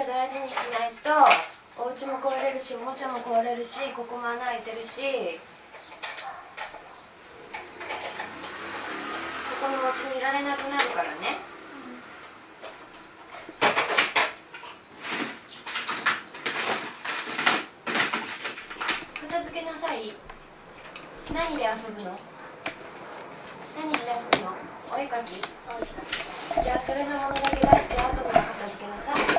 大事にしないとお家も壊れるし、おもちゃも壊れるし、ここも穴開いてるし、ここのお家にいられなくなるからね。片付けなさい。何で遊ぶの？何して遊ぶの？お絵かき？じゃあそれのものだけ出して後から片付けなさい。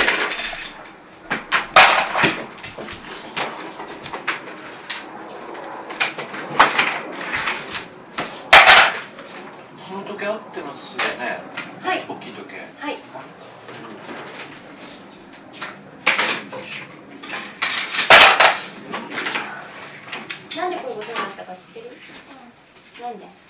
その時計合ってますよね。 はい。 大きい時計。 はい。なんでこういうことになったか知ってる？なんで？なんで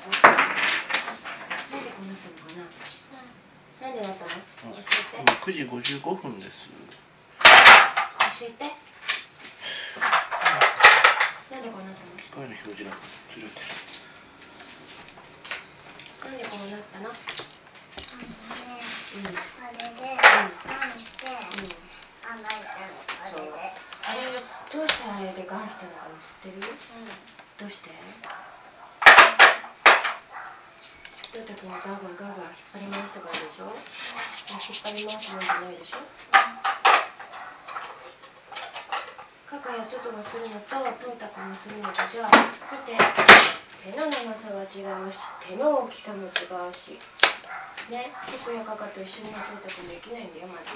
こうなったのかな？なんでなったの？教えて。 9時55分です。 教えて。なんでこうなったの？ 機械の表示がずれてる。 なんでこうなったの？あれどうしてあれでガンしたのかも知ってる？どうして？どうたくんがガーガーガーガー引っ張り回したからでしょ？引っ張り回すもんじゃないでしょ？カカやトトがするのとトータくんがするのとじゃあ見て、手の長さは違うし、手の大きさも違うしね、トトやカカと一緒にトータくんできないんだよまだ。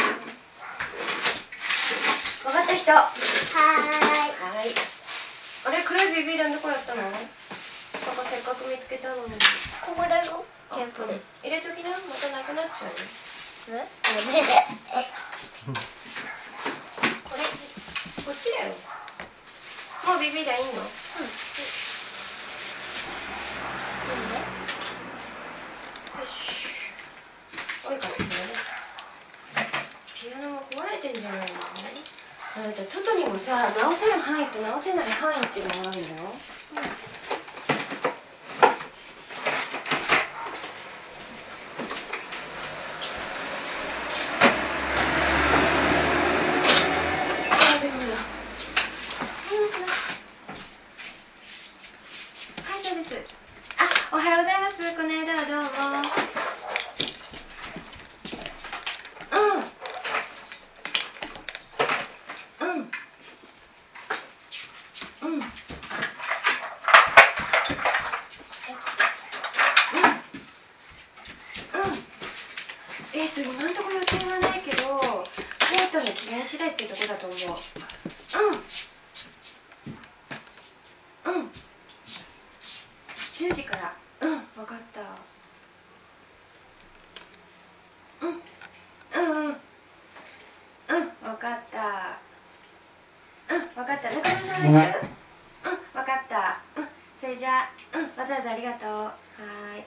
分かった人？はーい。あれ、黒いビビ弾どこやったの？パパせっかく見つけたのに。 ここだよ。 入れときな、またなくなっちゃうよ。これ、こっちだよ。もうビビ弾いいの？よし。おいからピアノも壊れてんじゃないの？あなたトトにもさ、直せる範囲と直せない範囲っていうのがあるんだよ。おはようございます。この間はどうも。今んとこ予定はないけど、コートの期限次第ってとこだと思う。10時から。分かった。分かった。分かった。中村さんも行く？分かった。それじゃあ、わざわざありがとう。はーい。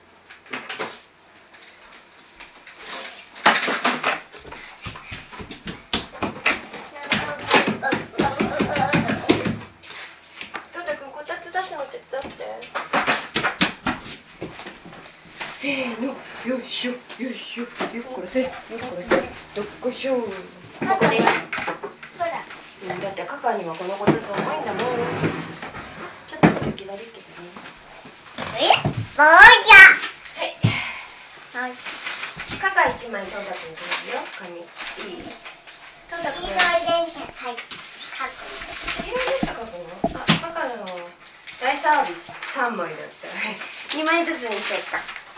せーの、よいしょ、よいしょ、よっこらせ、よっこらせ、どっこしょ。ここでいい。だってカカにはこのこたつ重いんだもん。ちょっと空気悪いけどね。 はい。 カカ1枚トータくんにしますよ。紙。いい？トータくん。 黄色い電車書く。 黄色い電車書くの？カカの大サービス3枚だった。2枚ずつにしようか。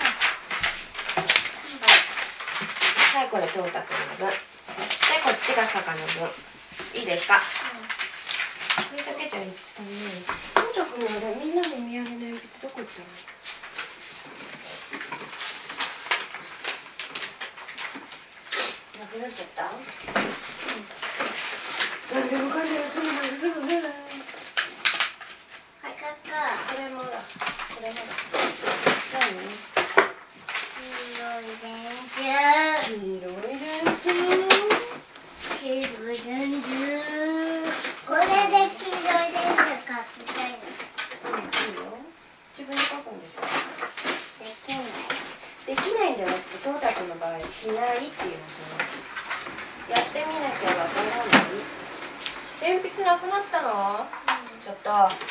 はい、これトータくんの分。で、こっちがカカの分。いいですか？これだけじゃ鉛筆足りない。トータくんのあれ、みんなのお土産の鉛筆どこ行ったの？なくなっちゃった？なんでもかんでもすぐなくすのね。 はい、カこれもだ。これもだ。何？ 黄色い電車。 黄色い電車。 黄色い電車。これで黄色い電車書きたいの。 いいよ。自分で書くんでしょ？ できない。 できないんじゃなくて、トータくんの場合しないっていうのと、 なくなったの？ちょっと。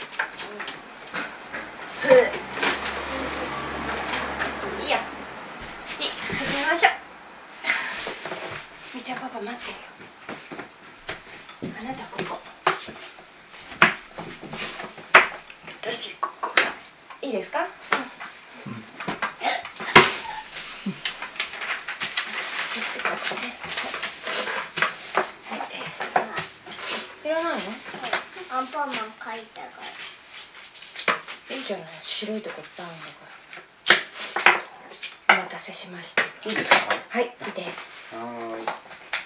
いいや。始めましょう。みーちゃんパパ待ってるよ。あなたここ。私ここ。いいですか？いらないの？ アンパンマン描いたから。 いいじゃない、白いとこいっぱいあるんだから。お待たせしました。 いいですか？ はい、いいです。 はーい。よ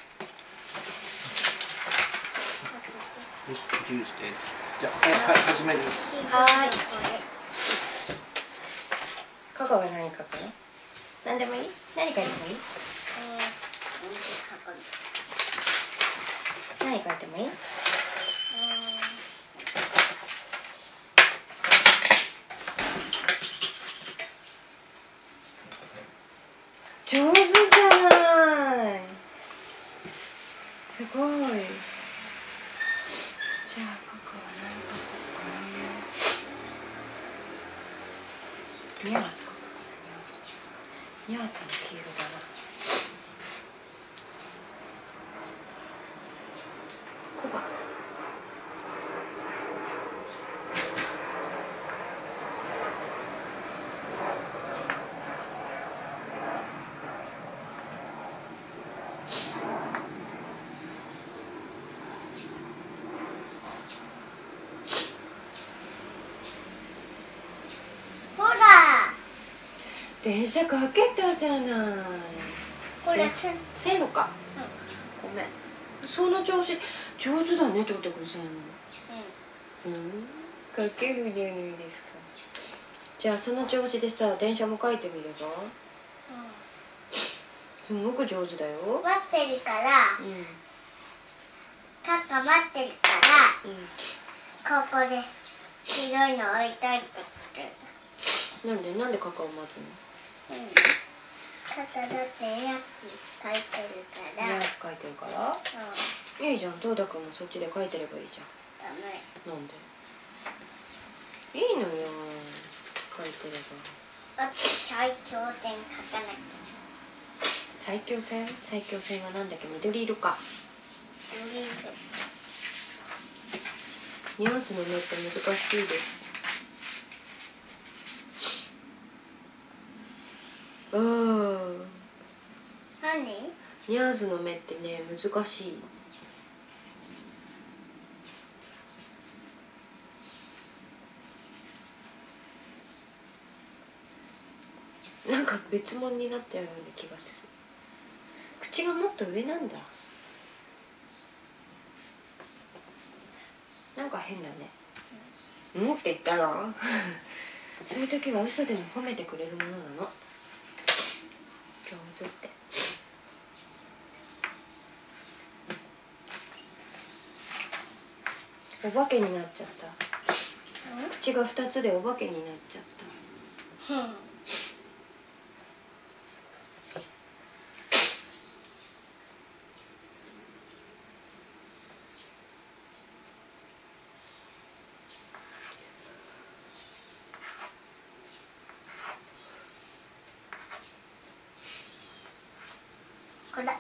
し、10時で。じゃあ、はい、始めです。 はーい。 こ香川は何書くの？何でもいい？何書いてもいい？何書いてもいい？上手じゃない。すごい。じゃあ、ここは何書こうかな。ニャース書こうかな。ニャースの黄色だな。小判。 ほら。 電車かけたじゃない。 これ線路か。ごめん。その調子上手だね、トータくん線路。かけるじゃないですか。じゃあその調子でさ、電車も書いてみれば？すごく上手だよ。 待ってるから。カカ待ってるから。ここで白いの置いといてくれ。 なんでカカを待つの？ カカだってヤキ書いてるから。 ニャース書いてるから？いいじゃん、トータくんもそっちで書いてればいいじゃん。 ダメ。 なんで？いいのよ、書いてれば。 だって最強線書かなきゃ。 最強線はなんだっけ？緑色か。ニャースの目って難しいです。 何？ ニャースの目ってね、難しい。なんか別物になっちゃうような気がする。口がもっと上なんだ。なんか変だね。もって言ったらそういう時は嘘でも褒めてくれるものなの。上手って。お化けになっちゃった。口が2つでお化けになっちゃった。 これ。カカ。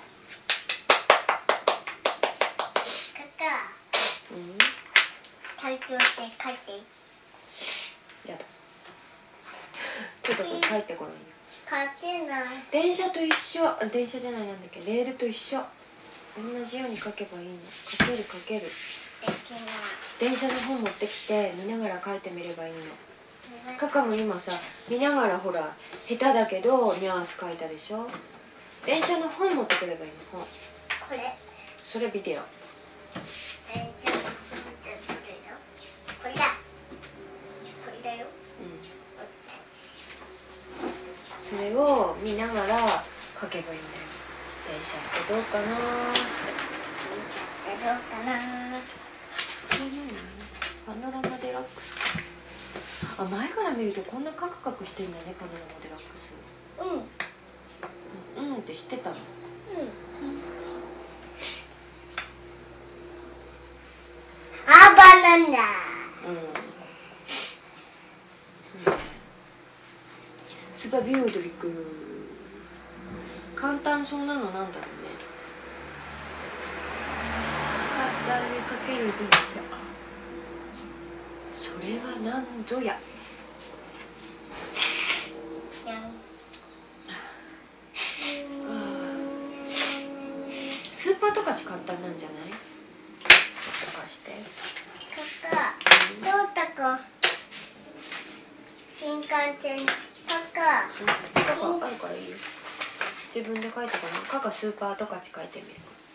最強線書いて。 やだ。ちょっと帰ってこないよ。 書けない。 電車と一緒。電車じゃない、なんだっけ、レールと一緒。同じように書けばいいの。書ける。 できない。 電車の本持ってきて見ながら書いてみればいいの。カカも今さ、見ながらほら下手だけどニャース書いたでしょ。電車の本持ってくればいいの。本。 これ。 それビデオ。 じゃあこれだ。これだよ。 それを見ながら書けばいいんだよ。電車ってどうかなーって。 どうかな。 パノラマデラックス。あ、前から見るとこんなカクカクしてんだね、パノラマデラックス。って知ってたの？ なんだ。 スーパービュードリック簡単そうなのなんだろうね。働きかける電車、それは何ぞや。 じゃん。 スーパーとか簡単なんじゃない？とかして。 カカ、トータくん。新幹線、カカ。 カカあるからいいよ。自分で書いてかな。カカスーパーとか書いてみる。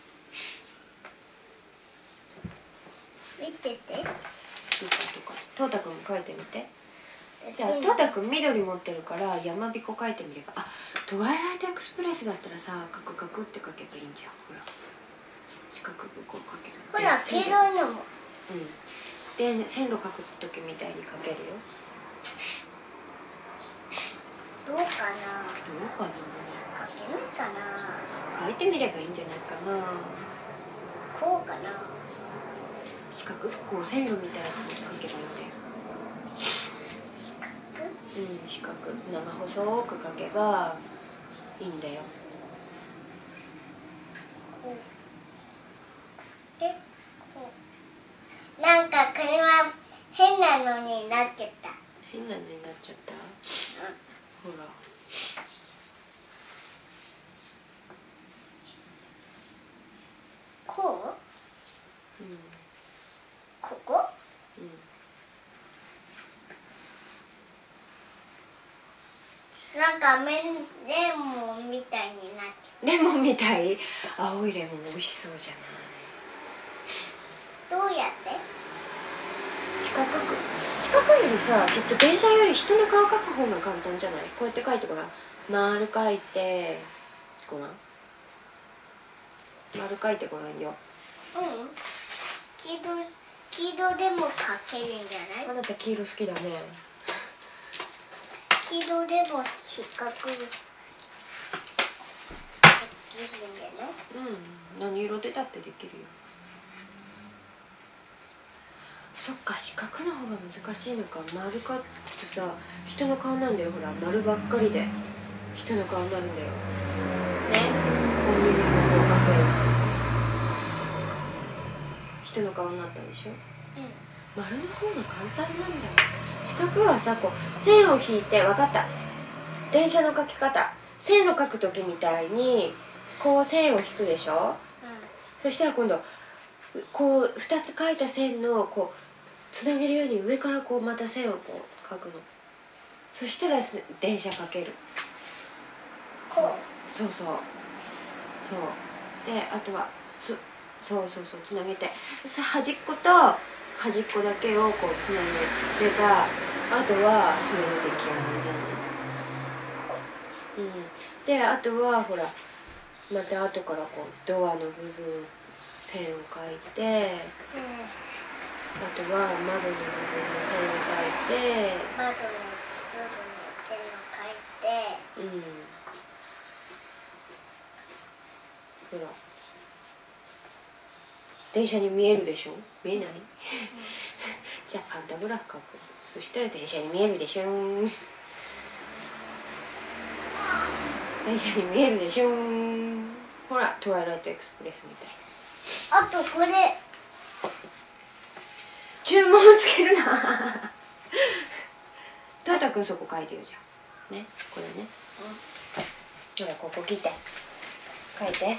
見てて。 スーパーとか。トータくんも書いてみて。じゃあトータくん緑持ってるから山彦書いてみれば。あ、トワイライトエクスプレスだったらさ、カクカクって書けばいいんじゃん。ほら。四角くこう書ける。 ほら、黄色いのも。 で線路書く時みたいに書けるよ。 どうかな。 どうかな。 書けないかな。 書いてみればいいんじゃないかな。 こうかな。 四角くこう線路みたいに書けばいいんだよ。四角長細く書けばいいんだよ。 こうでこう。なんかこれは変なのになっちゃった。 変なのになっちゃった。ほら。 こう？ここ？なんかレモンみたいになっちゃう。 レモンみたい？青いレモン美味しそうじゃない。 どうやって？ 四角よりさ、きっと電車より人の顔描く方が簡単じゃない？こうやって描いてごらん。丸描いてごらん。丸描いてごらんよ。 黄色でも描けるんじゃない？ あなた黄色好きだね。 黄色でも四角できるんじゃない？ 何色でだってできるよ。そっか、四角の方が難しいのか。丸かとさ、人の顔なんだよ。ほら、丸ばっかりで人の顔になるんだよね。お耳もこう描けるし、人の顔になったでしょ。丸の方が簡単なんだよ。四角はさ、こう線を引いて、分かった。電車の描き方、線を描く時みたいにこう線を引くでしょ。そしたら今度こう2つ描いた線のこうつなげるように上からこうまた線をこう描くの。そしたら電車描ける。そうで、あとはそうつなげてさ、端っこと端っこだけをこうつなげれば、あとはそれで出来上がるじゃない。で、あとはほらまた後からこうドアの部分線を描いて、あとは窓の部分の線を描いて、 窓の部分の線を描いて、 ほら電車に見えるでしょ。見えない？じゃあパンタグラフ描く。そしたら電車に見えるでしょ。電車に見えるでしょ。ほら、トワイライトエクスプレスみたい。 あとこれ注文つけるな。トヨタくんそこ書いてよ。じゃあね、これね。ほら、ここ切って書いて。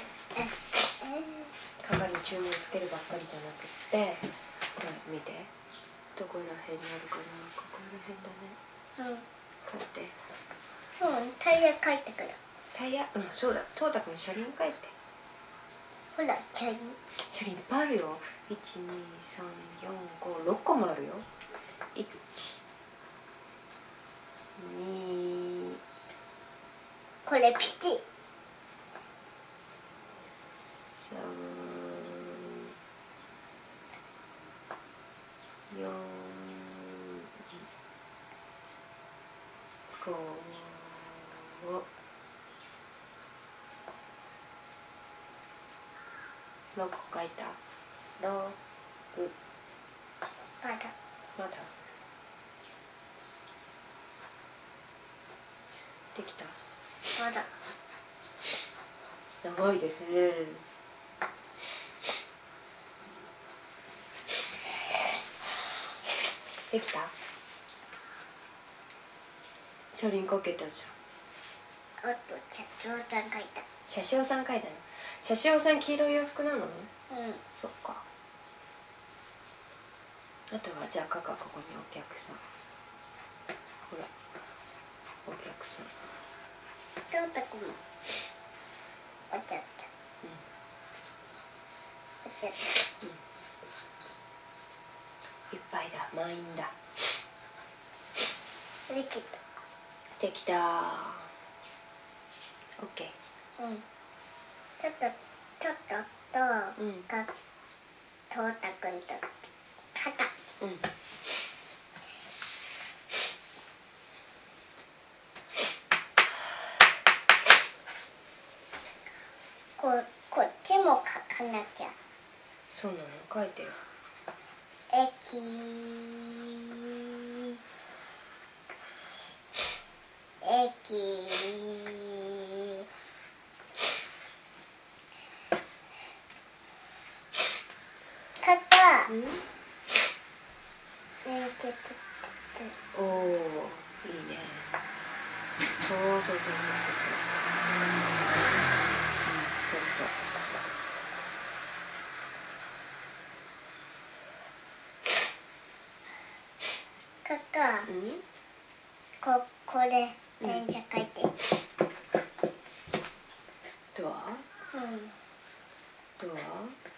鏡に注文つけるばっかりじゃなくって、これ見て、どこら辺にあるかな。ここら辺だね。書いて。 タイヤ描いてから。 タイヤ、そうだ。トヨタくん車輪書いて。 ほら、車輪いっぱいあるよ。1、2、3、4、5、6個もあるよ。1、2、 これピチ。 3、4、5、6個書いた。6、 まだまだできた？ まだ長いですね。できた？車輪かけたじゃん。 あと社長さん書いた。 車掌さん書いたの？車掌さん黄色い洋服なの？ うんそっか。あとはじゃあカカここにお客さん。ほらお客さん。 トータくんもお茶った、お茶った。 いっぱいだ、満員だ。 できできたー。オッケた。うんちょっとと、 うんかトータくんと肩。 ー。うん。 こっちも書かなきゃ。 そうなの？書いてよ。 駅肩うん。 連結。 おお、いいね。そうそうそうそうそうそう。そうそう。 肩うん？ これ電車書いて。 ドア？ うんドア？はい、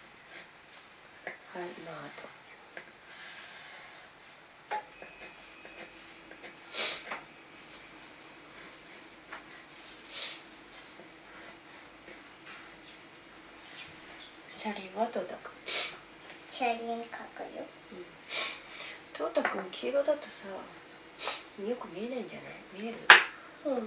まああと。車輪はトータくん。 車輪書くよ。 トータくん黄色だとさ、よく見えないんじゃない？見える？ うん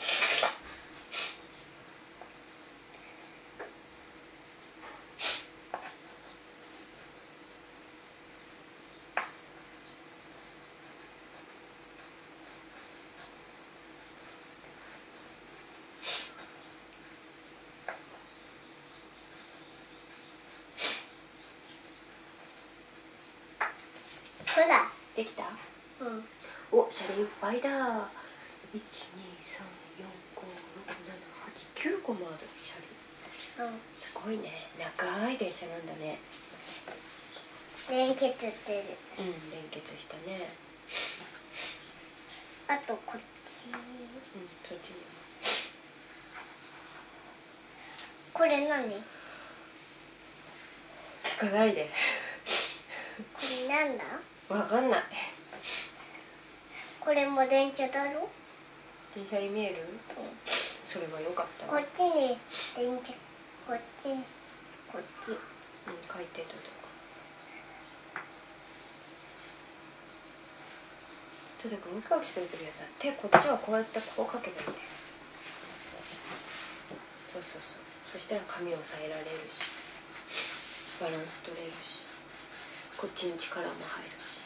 ほら。 できた？ うんお、車輪いっぱいだ。1、2、3、4、5、6、7、8、9個もある車輪。すごいね。長い電車なんだね。 連結ってる。 うん、連結したね。 あとこっち。 うん、そっちにも。 これ何？こ聞かないで。 れなんだ？ わかんない。 これも電車だろ？ 電車に見える？それは良かったわ。 こっちに電車、こっち。 うん、書いてとか。とにかくお絵かきするときはさ、手こっちはこうやってこうかけばいいんだよ。そうそうそう。そしたら紙を押さえられるし、バランス取れるし、こっちに力も入るし。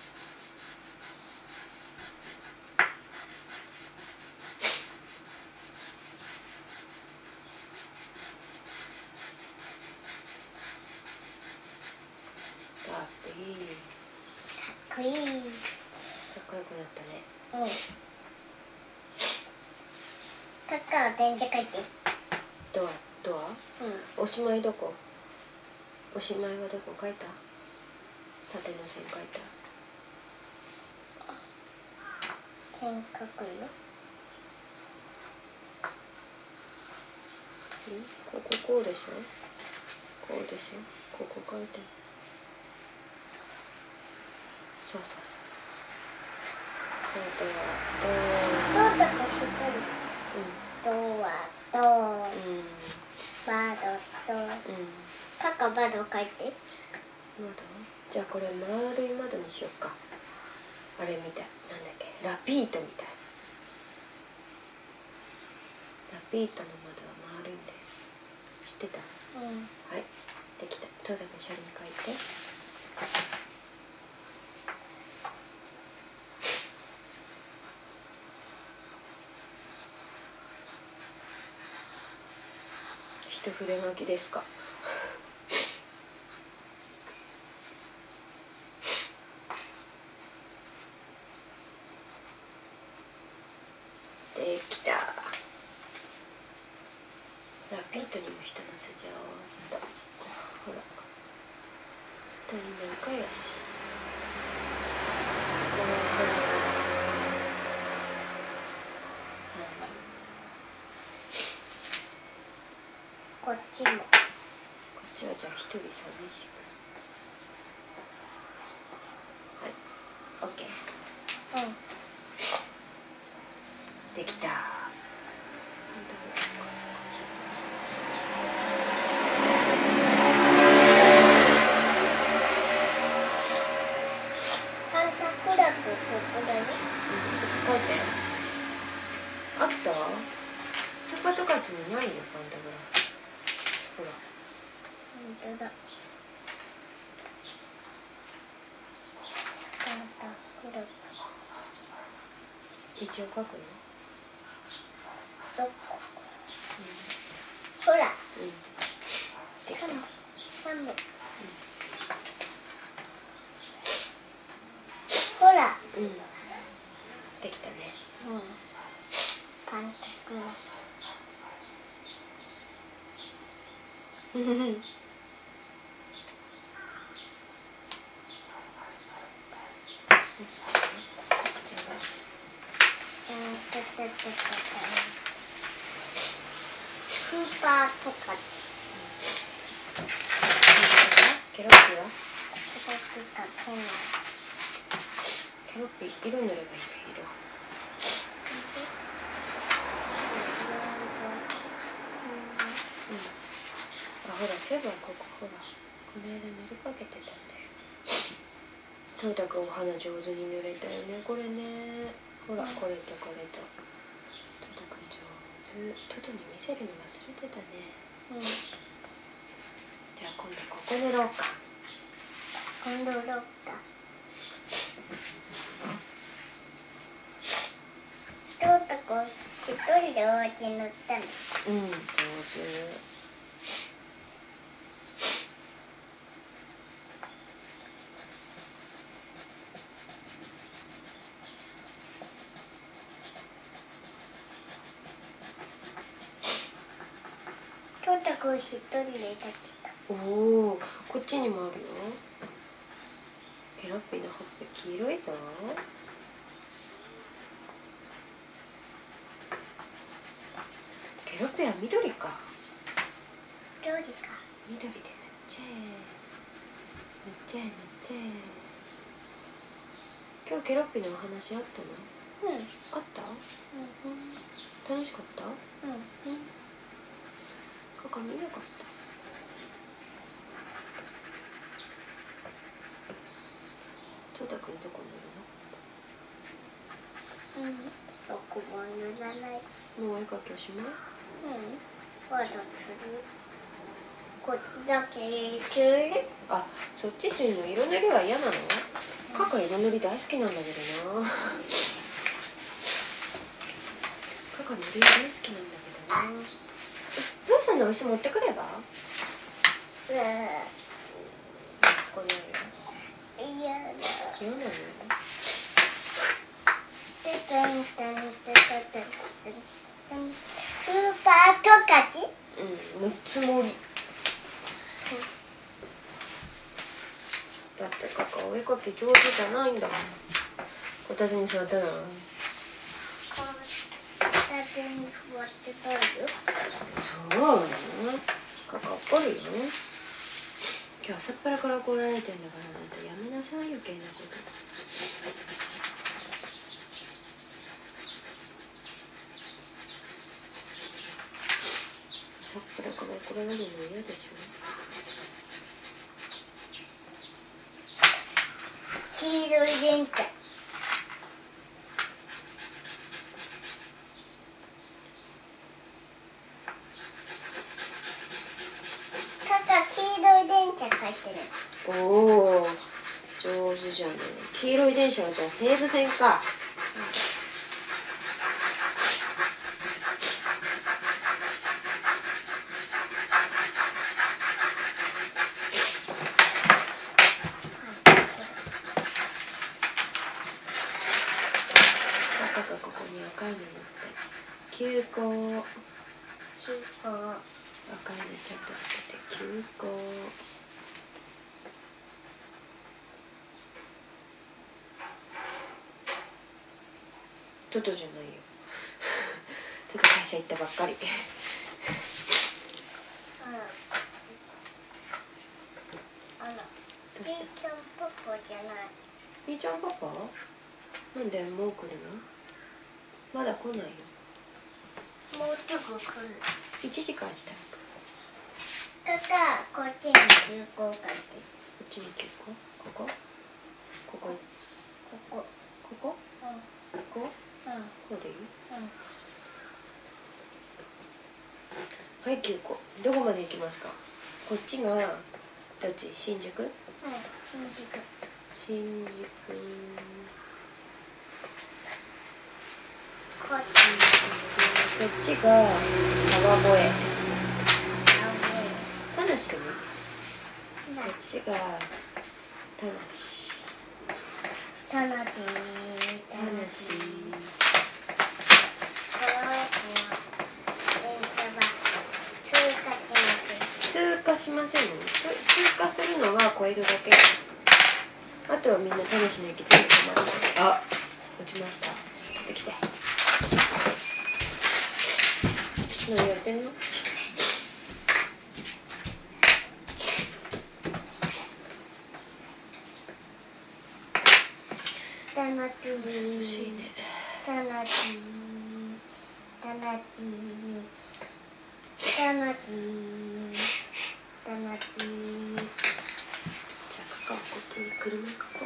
かっこいい。 かっこいい。 かっこよくなったね。 うん。カッカは電車書いて。 ドア？おしまいどこ？おしまいはどこ書いた？縦の線書いた？ 線書くよ。 こうでしょ？こうでしょ？ここ書いて。そうそうそうそう。そうドアとかドアと窓とカッカ窓書いて。 窓？じゃあこれ丸い窓にしようか。あれみたい。なんだっけ？ラピートみたい。ラピートの窓は丸いんだよ。知ってた？はい、できた。トータ君車輪書いて。 筆書きですか。できた。ラピートにも人乗せちゃおうっと。ほら足りないかよし。このこっちも。 こっちはじゃあ一人寂しく。はい、オッケー。 うん。 できた。 サンタクロースここだね。 そこ書いて。あった？スパとかつにないよパンタグラフ。ほら。 本当だ。サンタクロース。 一応書くの？ どこ？ほら。 うん。できた。 サム。ほら。 うん。できたね。 うん。パンタクロース。 ふふふ。 スーパートカチ。 ケロッピは？ トカチかけない。 ケロッピ色塗ればいいんだよ。色。あ、ほらそういえばここほらこの間塗りかけてたんだよ。トヨタくんお花上手に塗れたよねこれね。ほらこれとこれと。トヨタくん上手。トトに見せるの忘れてたね。 うん。 じゃあ今度ここ塗ろうか。 今度ロッカー。トヨタくん一人でお家塗ったの。 うん、上手。 トヨタくん一人で立ちた。 おお、こっちにもあるよ。ケロッピのほっぺ黄色いぞ。ケロッピは緑か。 緑か。 緑で塗っちゃえ。塗っちゃえ塗っちゃえ。今日ケロッピのお話あったの？ うん。 あった？ うん。 楽しかった？ うん。 カカ見なかった。トヨタくんどこ塗るの？ うん。どこも塗らない。 もうお絵描きおしまい？ わざとする。こっちだけする。 あ、そっちするの？色塗りは嫌なの？カカ色塗り大好きなんだけどな。カカ塗り大好きなんだけどな。どうすんの？椅子持ってくれば？そこにあるよ。 嫌だ。 嫌なの？ スーパートカチ？ うん、塗っつもり。だってカカお絵描き上手じゃないんだもん。こたつに座ったの？ こたつに座ってたよ。 そうなの？カカ怒るよ。今日朝っぱらから怒られてんだからなんてやめなさい余計なこと。朝っぱらから怒られるの嫌でしょ？ 黄色い電車。カカ黄色い電車描いてる。 おお、上手じゃない。黄色い電車はじゃあ西武線か。 回寝ちゃったって休校。トトじゃないよ。トト会社行ったばっかり。 みーちゃんパパじゃない。 みーちゃんパパ？なんでもう来るの？まだ来ないよ。 もうすぐ来る。 1時間したら。 こっちに休校かって。 こっちに休校？ここ？ここ？ ここ。 ここ？ うん。 ここ？ うん。 こうでいい？ うん。 はい、休校。どこまで行きますか？こっちがどっち？新宿？ うん。新宿。 新宿。 こっち。 そっちが川越。田無でもいい？こっちが田無。 田無。 田無。通過しませんね。通過するのは小江戸だけ。あとはみんな田無の駅全部止まる。あ、落ちました。取ってきて。何やってんの？ 田無。 美しいね。 田無。田無。田無。田無。 じゃあカカオこっちに車書こう。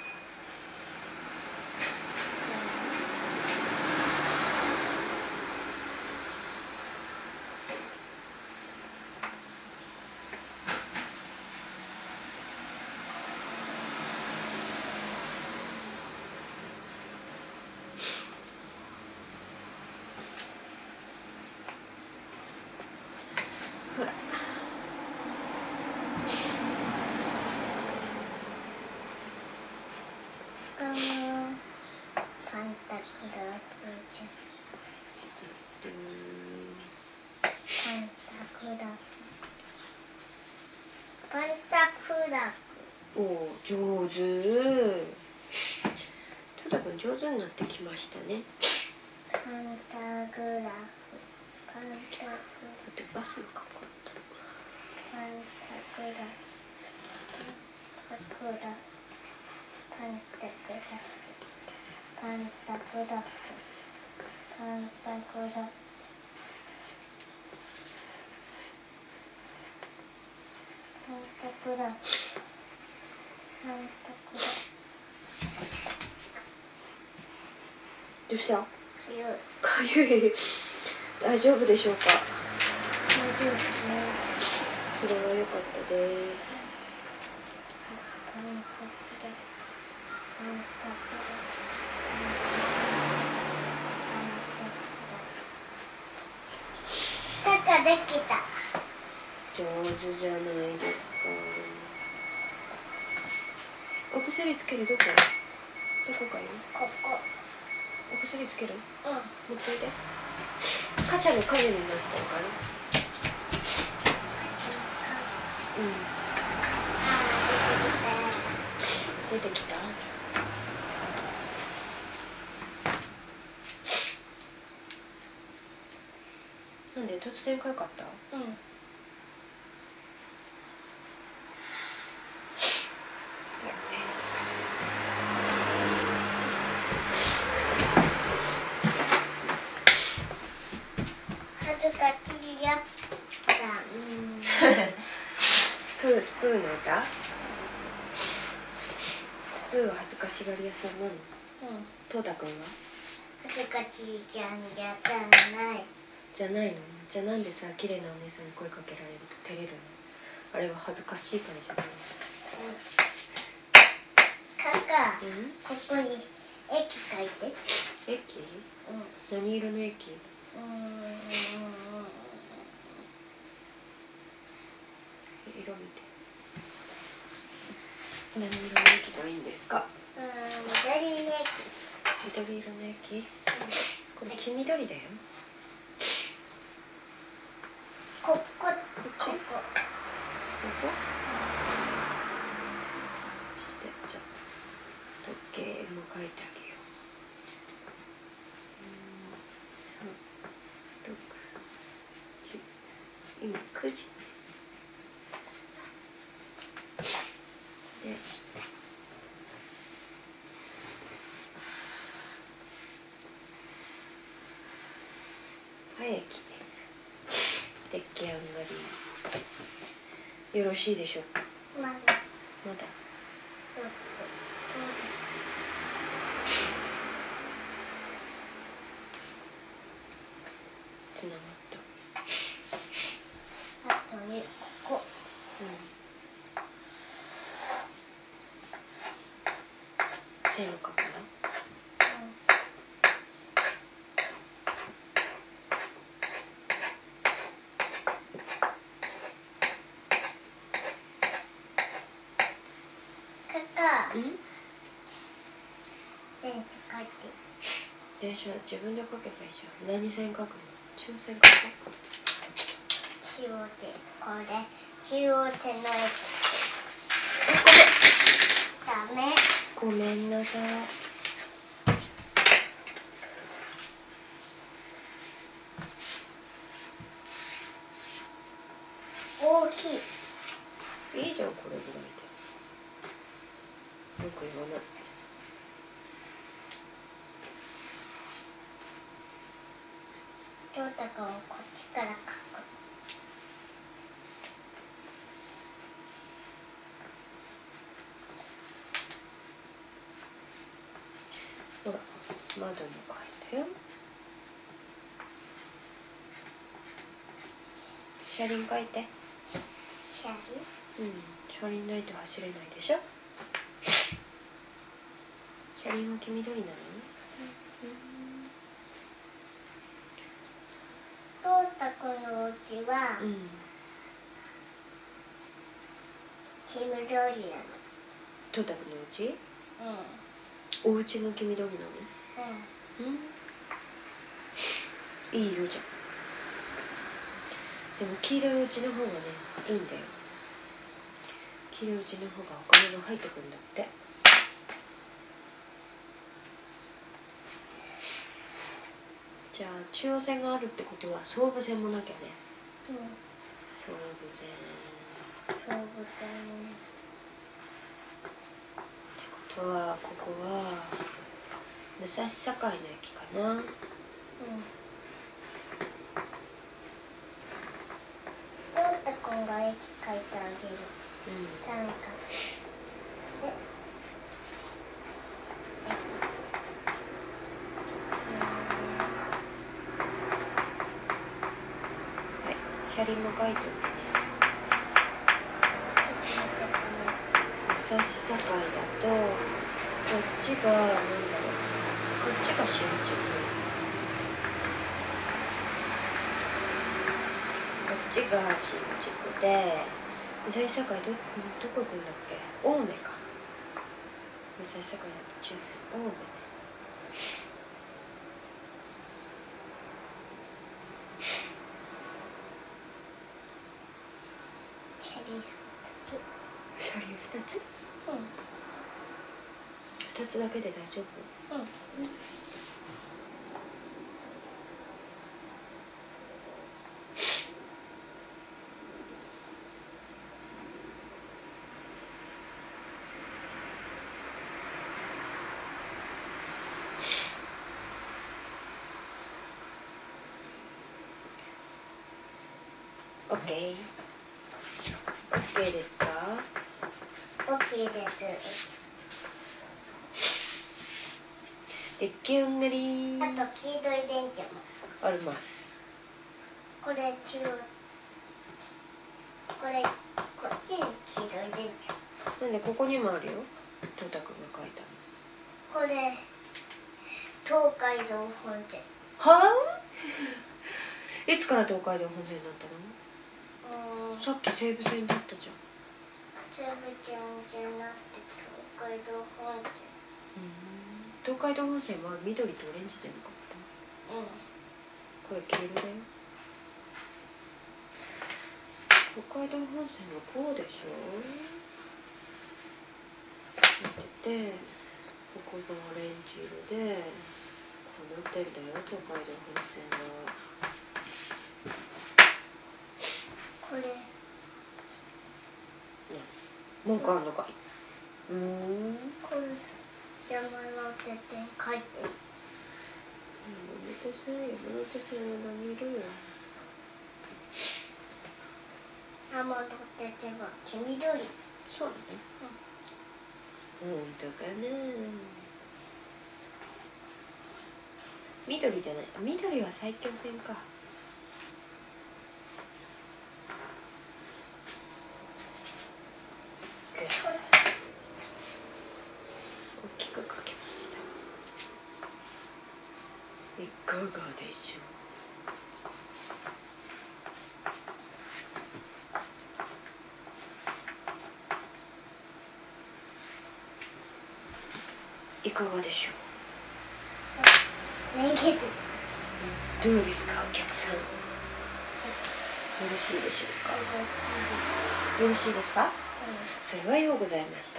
ほら。 パンタクラパンタクラおお、上手。トダ君上手になってきましたね。 パンタグラフ。パンタグだってバスもかっこよかった。 パンタグラフ。パンタグラフ。パンタグラフ。パンタグラフ。パンタグラフ。パンタグラフ。パンタグラフ。 どうした？ かかゆい。大丈夫でしょうか？ ゆい。 それは良かったです。 パンタグラフ。パンタグラフ。カカできた。 上手じゃないですか。お薬つけるどこ？どこかよ。 ここ。 お薬つける？ うん。 持っておいて。カチャの影になってるから。うん。出てきた？なんで突然かゆかった？ うん。恥ずかしいやつだ。 スプーの歌？スプーは恥ずかしがり屋さんなの？ うん。 トータくんは？ 恥ずかしいじゃんじゃない。 じゃないの？じゃあなんでさ、綺麗なお姉さんに声かけられると照れるの？あれは恥ずかしいからじゃないの？ カカ、 うん？ ここに駅書いて。 駅？ うん。 何色の駅？色見て。何色の駅がいいんですか？ 緑の駅。 緑色の駅？これ黄緑だよ。 ここちこここしてじゃあ時計も書いてあげよう。3、6、10、今9時で早いき出来上がりよろしいでしょうか。 まだまだつながった。 あとにここ線を書くな。 電池書いて電車自分で書けばいいじゃん。何線書くの？中線書く？ 中央線これ中央線のやつダメごめんなさい。 大きいいいじゃんこれぐらいで。よく言わない。 亮太君をこっちから書く。 ほら窓も書いたよ。車輪書いて。 シャリ車輪ないと走れないでしょ。車輪は黄緑なの？ 亮太君のお家は黄緑なの。 トータ君のお家？ うお家が黄緑なの？いい色じゃん。でも黄色いうちの方がねいいんだよ。黄色いうちの方がお金が入ってくるんだって。じゃあ中央線があるってことは総武線もなきゃね。総武線勝負だね。 ってことはここは武蔵境の駅かな。 亮太君が駅書いてあげる。三角ではい、車輪も書いておいてね。武蔵境だとこっちがなんだろう、こっちが新宿、こっちが新宿で武蔵境どこ行くんだっけ？青梅か。武蔵境だと中線青梅ね。 シャリ車輪2つ？2つだけで大丈夫？オッケー。オッケーですか？ 大きいです。 出来上がり。 あと黄色い電池もあります。 これこっちに黄色い電池。 なんでここにもあるよ。トータ君が書いたの。 これ東海道本線。 はあ？いつから東海道本線になったの？さっき西武線だったじゃん。 西武線じゃなくて東海道本線。 東海道本線は緑とオレンジじゃなかった？これ黄色だよ。 北海道本線はこうでしょ。見てて、ここがオレンジ色でこうなってんだよ、東海道本線は。 これ文句あんのかい。 これ山手線書いてる。 山手線は何色よ。 山手線は黄緑。 そうなの？本当かな。緑じゃない。緑は埼京線か。大きく書きました。いかがでしょう。いかがでしょう。どうですか、お客さん。よろしいでしょうか。よろしいですか。それはようございました。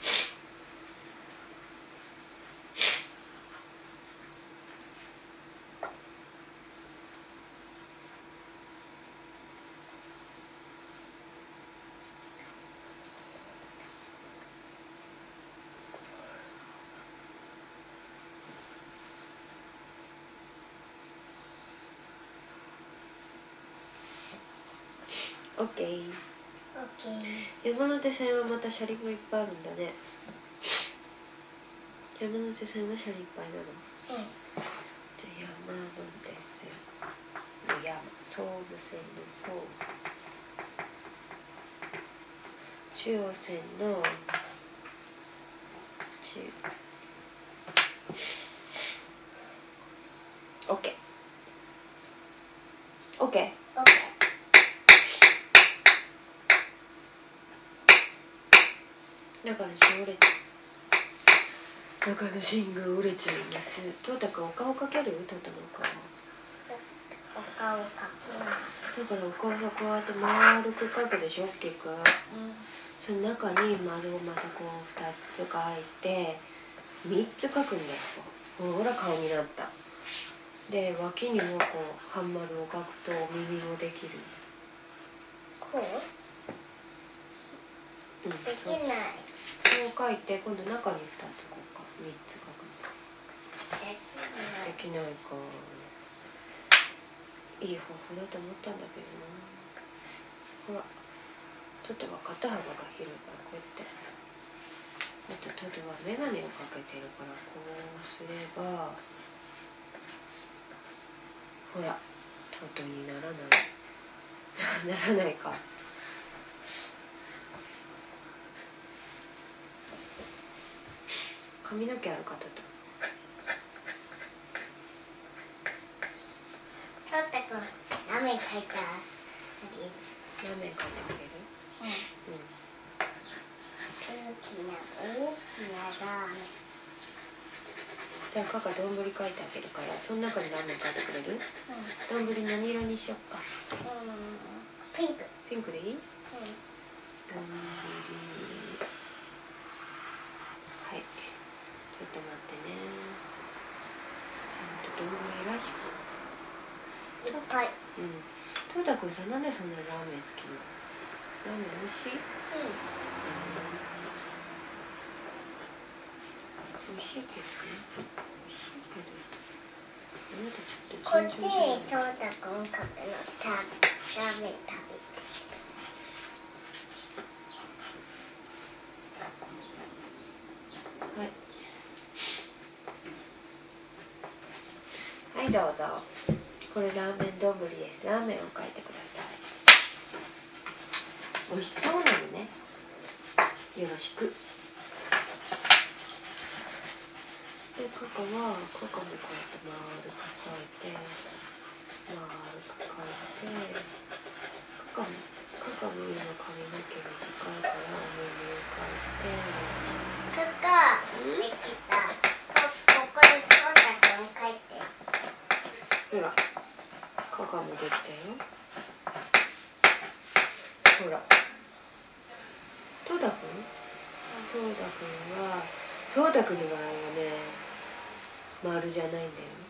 オッケー。山手線はまた車輪がいっぱいあるんだね。山手線は車輪いっぱいなの。じゃあ山手線の山、総武線の総、中央線の中。オッケー。オッケー。中の芯が折れちゃいます。トータくんお顔かける？トータのお顔。 お顔かけない。 だからお顔さこうやって丸く描くでしょ、大きく。その中に丸をまたこう2つ描いて3つ描くんだよ。ほら顔になった。で脇にもこう半丸を描くと耳もできる。 こう？できない。 そう描いて今度中に2つこうか3つ描くんだ。できないか。いい方法だと思ったんだけどな。ほらトトは肩幅が広いからこうやって。あとトトは眼鏡をかけてるからこうすればほらトトにならないならないか。髪の毛あるかトト。 トータくんラーメン描いた。 ラーメン買ってくれる？ 大きなラーメン。 じゃあカカ丼書いてあげるからその中にラーメン買ってくれる？丼何色にしよっか。 ピンク。 ピンクでいい？丼はい。ちょっと待ってね。ちゃんと丼らしく。 いっぱい。 トータくんさ、なんでそんなラーメン好きなの？ラーメン美味しい？美味しいけどね。美味しいけど。あなたちょっとこっち尋常にトータくん描くのラーメン食べて。 はい、どうぞ。これラーメン丼です。ラーメンを描いてください。美味しそうなのね。よろしく。で、カカもこうやって丸く描いて、カカも今髪の毛短いからお耳を描いて。 カカできた。ここにトータくん描いて。 ほら、カカもできたよ。 トータくんの場合はね丸じゃないんだよ。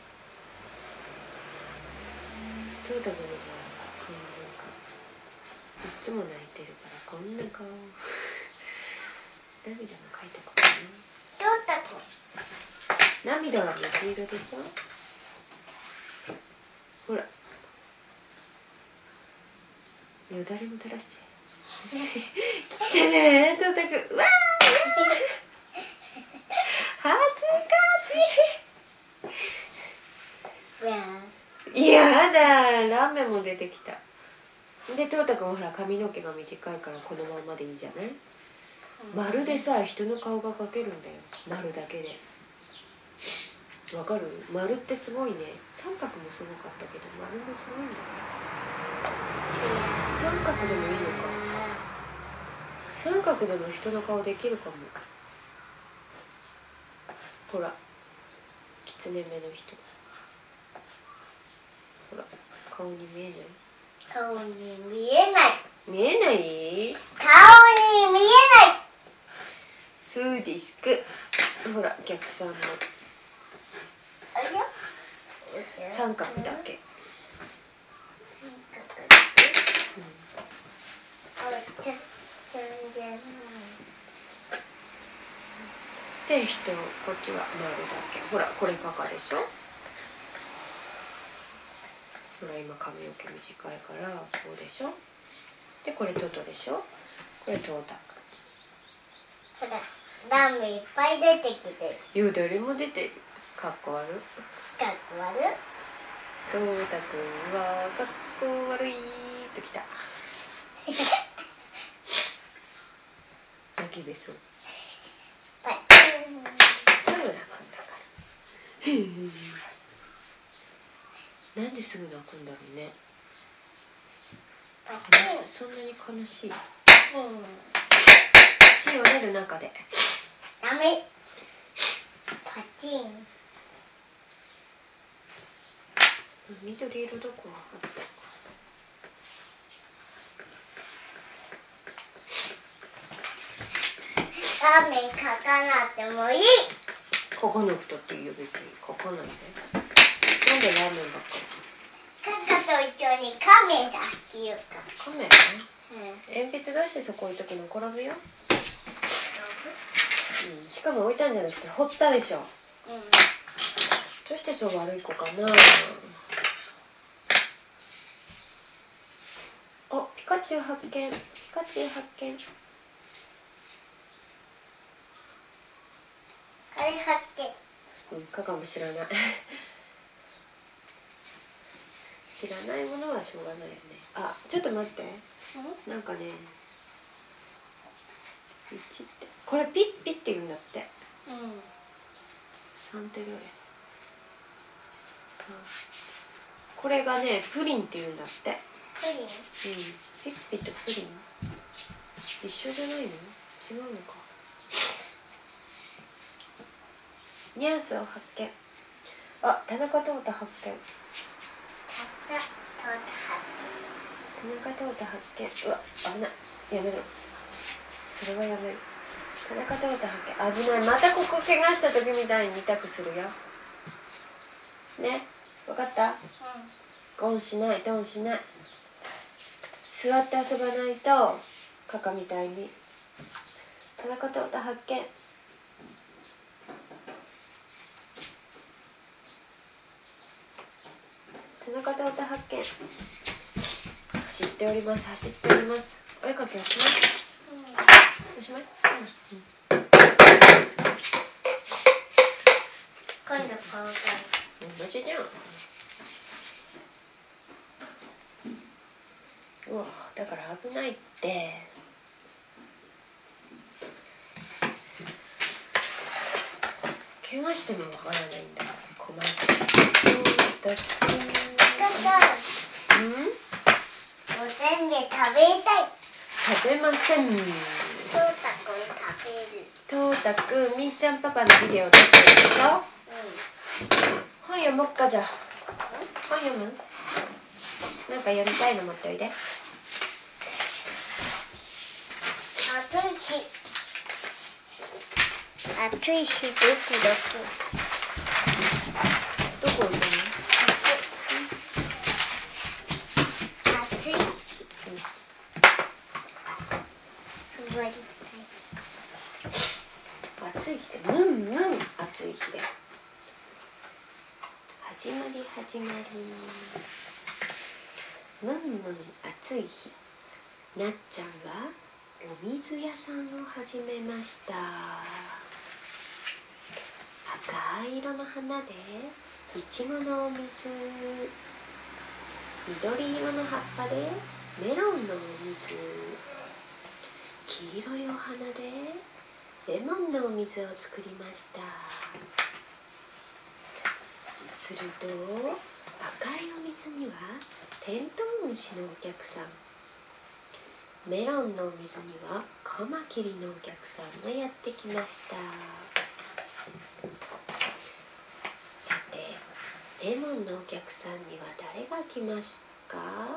トータくんの場合は半分か。いつも泣いてるからこんな顔。涙もかいてこうかトータくん。 な。涙は水色でしょ。ほらよだれも垂らしちゃえ。来てねトータくん。うわー恥ずかしい。 うわやだ、ラーメンも出てきた。でトータくんはほら髪の毛が短いからこのままでいいじゃない。丸でさ人の顔が描けるんだよ、丸だけで。わかる？丸ってすごいね。三角もすごかったけど丸もすごいんだね。三角でもいいのか。三角でも人の顔できるかも。ほらキツネ目の人、ほら顔に見えない？ 顔に見えない。 見えない？ 顔に見えない。 そうですか。ほらお客さんのあれ三角だけ。 三角だけ。あ、ちゃんじゃない。 で人こっちは丸だけ。ほらこれパカでしょ。ほら今髪の毛短いからこうでしょ。でこれトトでしょ。これトータ。 ほらラーメンいっぱい出てきてる。 よだれも出てる。かっこ悪い。 かっこ悪い。 トータくんはかっこ悪いときた。泣きべそう。 パチすぐ泣くんだから。なんですぐ泣くんだろうね。 ンパチン。 そんなに悲しい。 うん。 死折れる中で。 ダメ。パチン。 緑色どこあった？ ラーメン書かなくてもいい。 書かなくたっていいよ別に。書かないで。なんでラーメンばっかり？ カカと一緒にカメラしようか。 カメラ？ うん。 鉛筆出してそこ置いとくの転ぶよ。うん、しかも置いたんじゃなくて掘ったでしょ。 うん。 どうしてそう悪い子かな。お、ピカチュウ発見。ピカチュウ発見。 これ発見。 かもしれない。知らないものはしょうがないよね。あ、ちょっと待って。なんかね、1ってこれピッピって言うんだって。 うん。 3ってどれ？これがねプリンって言うんだって。 プリン。 ピッピとプリン一緒じゃないの？違うのか。ニャースを発見。あ、田中トータ発見。田中トータ発見。うわ、危ない。やめろ。それはやめる。田中トータ発見。危ない。またここ怪我した時みたいに痛くするよ。ね、わかった？ゴンしない、ドンしない。座って遊ばないと、カカみたいに。田中トータ発見。田中トータ発見。走っております、走っております。お絵かきおしまい？おしまい？ 今度この同じじゃん。うわ、だから危ないって。怪我してもわからないんだから困る。 おせんべい食べたい。 食べません。 トータくん食べる。 トータくん、みーちゃんパパのビデオ撮ってるでしょ。本読もっかじゃあ。本読む？なんか読みたいの持っておいで。 暑い日ドキどこ置いたドキ暑い日終わりの？暑い日でムンムン暑い日で始まり始まり。ムンムン暑い日、なっちゃんはお水屋さんを始めました。赤い色の花でいちごのお水、緑色の葉っぱでメロンのお水、黄色いお花でレモンのお水を作りました。すると赤いお水にはテントウムシのお客さん、メロンのお水にはカマキリのお客さんがやってきました。さて、レモンのお客さんには誰が来ますか？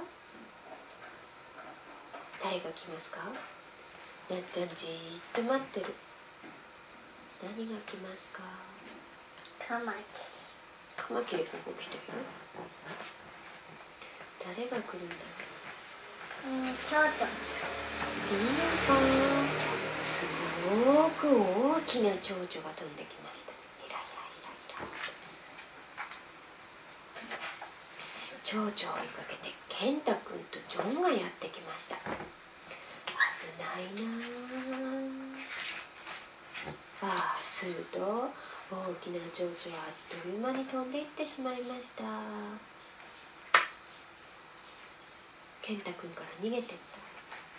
誰が来ますか？なっちゃんじーっと待ってる。何が来ますか？ カマカマキリここ来てるよ。誰が来るんだろう？ ちょっとピンポン。すごく大きな蝶々が飛んできました。ひらひらひらひら。蝶々を追いかけてケンタ君とジョンがやってきました。危ないなあ。ああ、すると大きな蝶々はあっという間に飛んでいってしまいました。ケンタ君から逃げてった。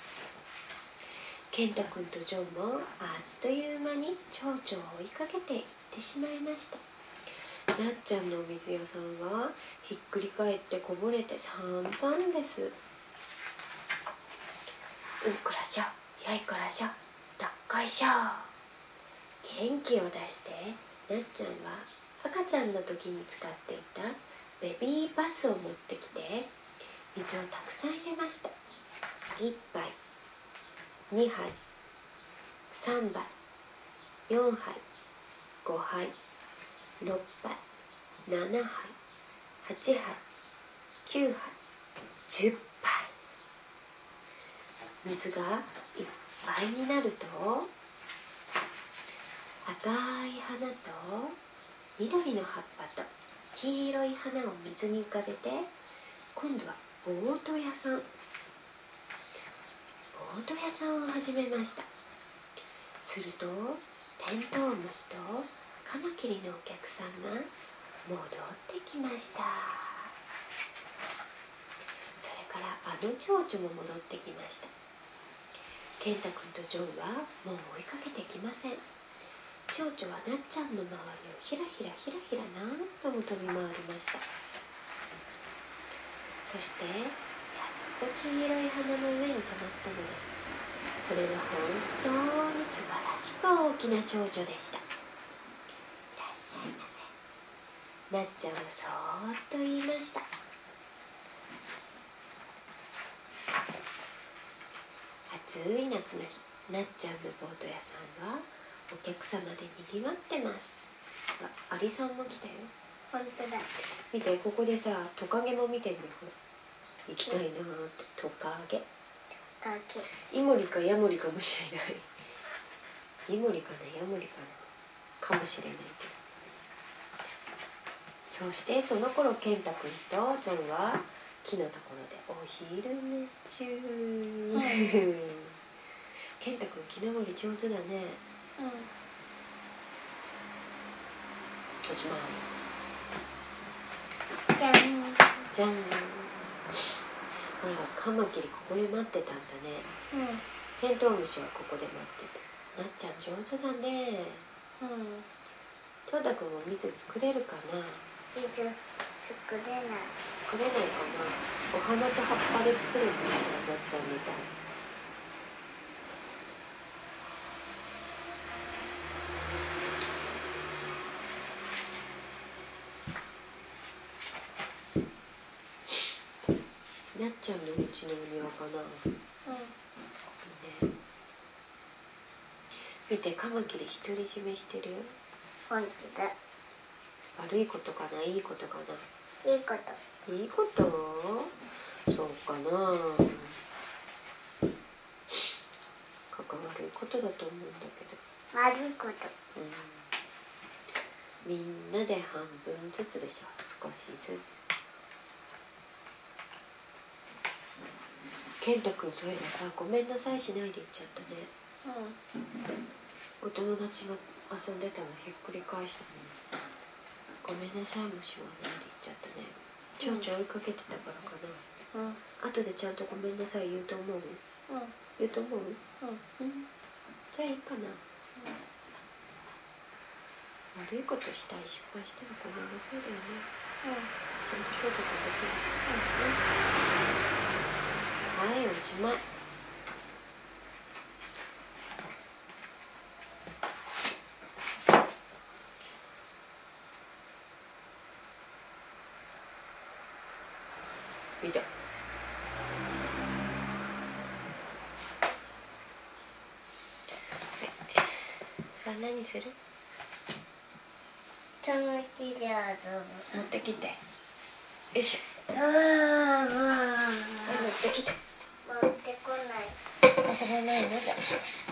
ケンタ君とジョンもあっという間に蝶々を追いかけていってしまいました。なっちゃんのお水屋さんはひっくり返ってこぼれて散々です。うんこらしょ、よいこらしょ、どっこいしょ。元気を出してなっちゃんは赤ちゃんの時に使っていたベビーバスを持ってきて水をたくさん入れました。1杯、2杯、3杯、4杯、5杯、6杯、7杯、8杯、9杯、10杯。水がいっぱいになると赤い花と緑の葉っぱと黄色い花を水に浮かべて、今度はボート屋さんを始めました。するとテントウムシとカマキリのお客さんが戻ってきました。それからあの蝶々も戻ってきました。ケンタ君とジョンはもう追いかけてきません。蝶々はなっちゃんの周りをひらひらひらひら何度も飛び回りました。そしてやっと黄色い花の上に止まったのです。それは本当に素晴らしく大きな蝶々でした。いらっしゃいませ。なっちゃんはそーっと言いました。暑い夏の日、なっちゃんのボート屋さんはお客様でにぎわってます。アリさんも来たよ。 本当だ。 見て、ここでさ、トカゲも見てんだよ。行きたいなーって。トカゲ。イモリかヤモリかもしれない。イモリかなヤモリかなかもしれないけど。そしてその頃ケンタ君とジョンは木のところでお昼寝中。ケンタ君木登り上手だね。おしまい。 じゃん。 じゃん。ほらカマキリここで待ってたんだね。テントウムシはここで待ってて。なっちゃん上手だね。トウタ君も水作れるかな？ 水作れない。 作れないかな。お花と葉っぱで作るんだよ、なっちゃんみたいに。なっちゃんのうちのお庭かな。ね、 見て、カマキリ独り占めしてるよ。 本当だ。 悪いことかな、いいことかな。 いいこと。 いいこと？そうかな。カカ悪いことだと思うんだけど。 悪いこと。 みんなで半分ずつでしょ。少しずつ。健太くん、そういえばさ、ごめんなさいしないで言っちゃったね。お友達が遊んでたのひっくり返したのに、ごめんなさいもし言わないで言っちゃったね。ちょいちょい追いかけてたからかな。後でちゃんとごめんなさい言うと思う？言うと思う？じゃあいいかな。悪いことしたり失敗したらごめんなさいだよね。ちゃんと今日とかできる。はい、おしまい。見た。さあ何する？ その木で遊ぶ。 持ってきて。よいしょ。 持持ってきて。 ってこない。 遊ばないの？じゃあ。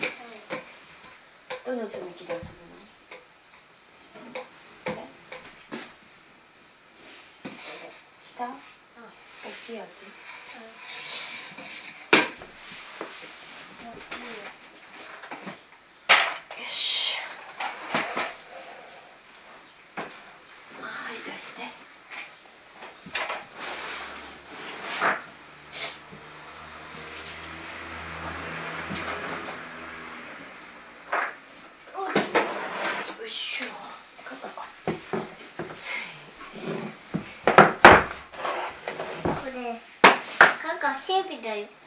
どの積み木で遊ぶの？下？大きいやつ？よし。はい、出して。よいしょ。肩こっち。 これ、ヘビだよ。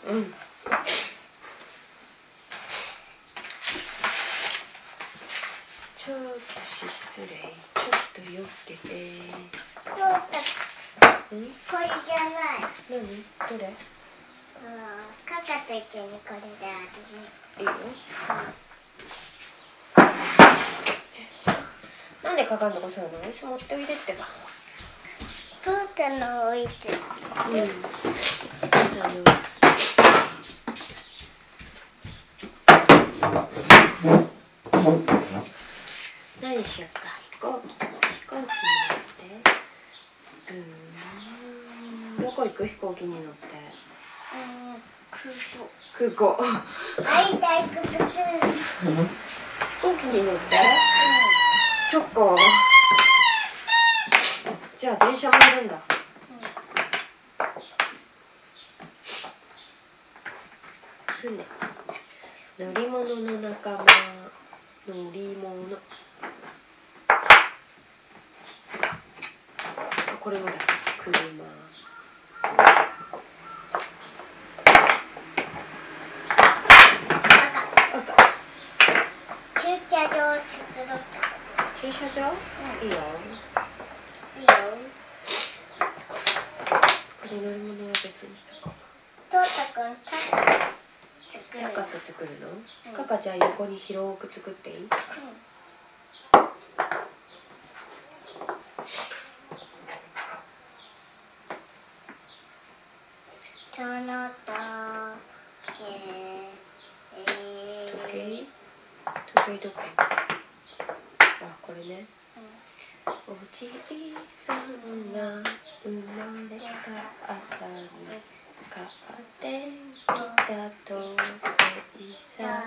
ちょっと失礼。ちょっとよけて。 これじゃない。 何？どれ？ カカと一緒にこれである。 いいよ。なんでかかんのかそうなの？椅子持っておいでってば。 父ちゃんのおいつ。 父さんの椅子。何しよっか。飛行機に乗って。どこ行く？飛行機に乗って。空港。 会いたいくつ。 飛行機に乗って。そっか。じゃあ電車もいるんだ。船。乗り物の仲間。乗り物。これもだ。車。 駐車場作ろうか。 駐車場？いいよ。 いいよ。 これ乗り物は別にしたか。 トータくん、 高く作るの？カカちゃん横に広く作っていい？ その時計。 時計どこ？あ、これね。おじいさんが生まれた朝に買ってきた時計さ。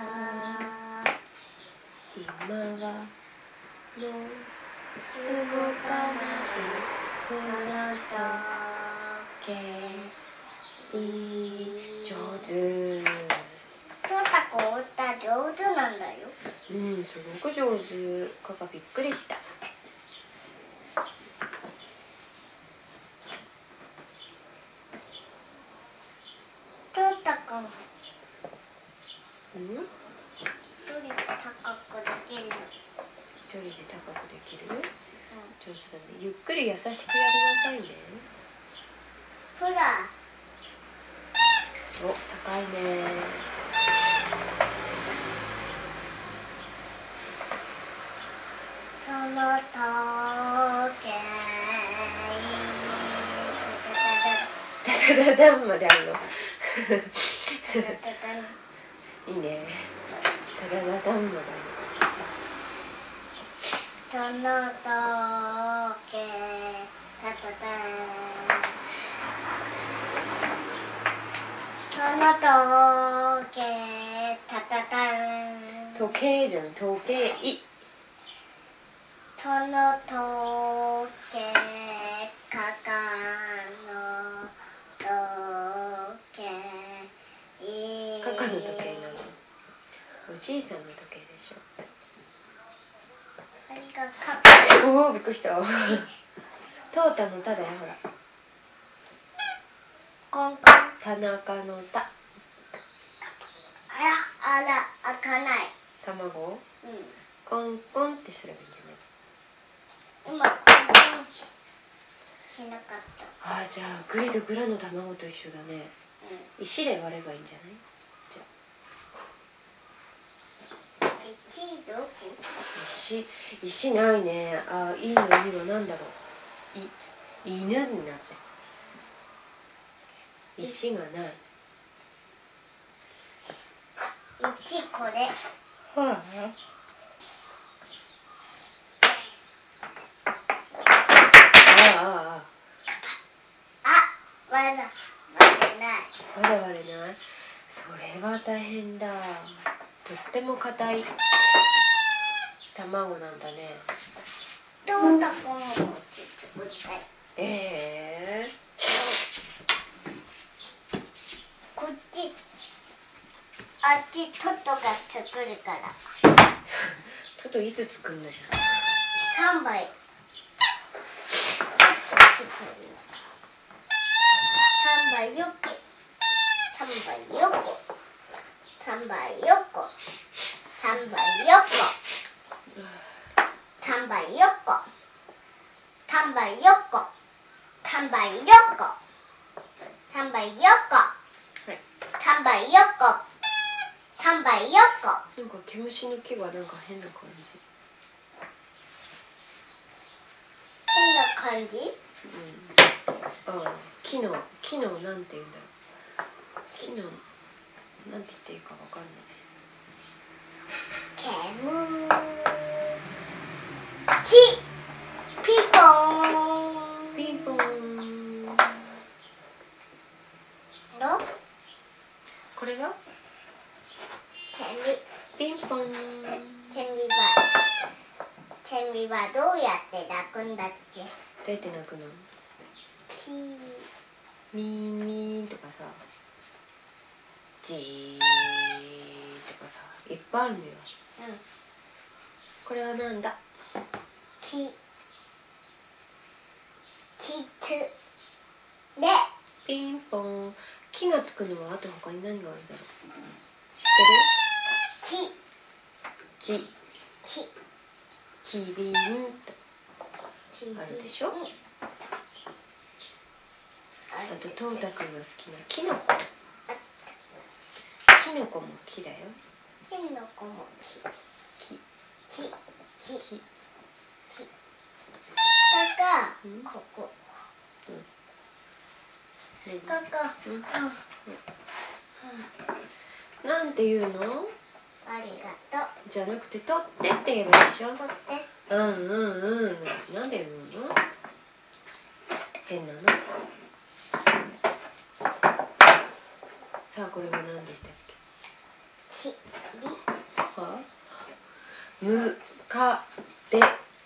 今はもう動かないその時計。上手。 トータくん歌上手なんだよ。 すごく上手。カカびっくりした。 トータくん。一人で高くできる。 一人で高くできる？上手だね。ゆっくり優しくやりなさいね。 ほら。 お、高いね。 タダダンまであるのいいね。タダダダンまであるの。 その時計タタタンその時計タタタン時計じゃん、時計。 その時計かかの時計カカの時計なの。おじいさんの時計でしょ。 あれがかかおお、びっくりした。トータのタだよ、ほら。 コンコン田中の田。 あら開かない卵。 うコンコンってすればいいんじゃない。 ん今コンコンしなかったああ、じゃあグリとグラの卵と一緒だね。石で割ればいいんじゃない。じゃあ 1どこ石ないね。あ、いいのいいわ。なんだろう。犬になって。石がない。 1これはあ。 割れないまだ割れない。それは大変だ。とっても硬い卵なんだね。 どうだこのこっち作りたいこっちあっちトトが作るからトトいつ作んのよ。 3倍3倍横3倍横3倍横3倍横3倍横3倍横3倍横3倍横3倍横3倍横なんか毛虫の毛がなんか変な感じ。 変な感じああ、木のなんて言うんだろう。木のなんて言っていいかわかんない。 ピンポーンピンポン。 のこれがピンポン。 セミはどうやって鳴くんだっけどうやって鳴くの？ミーミーとかさ、ジーとかさ、いっぱいあるのよ。これはなんだ？ きつねピンポン。木がつくのはあと他に何があるんだろう。知ってる？キリンとあるでしょ。あとトータくんが好きなキノコ。キノコも木だよ。 キノコも木ここなんて言うの？ ありがとうじゃなくて取ってって言えばいいでしょ。 取ってなんで言うの？変なの。さあこれは何でしたっけ？はむかで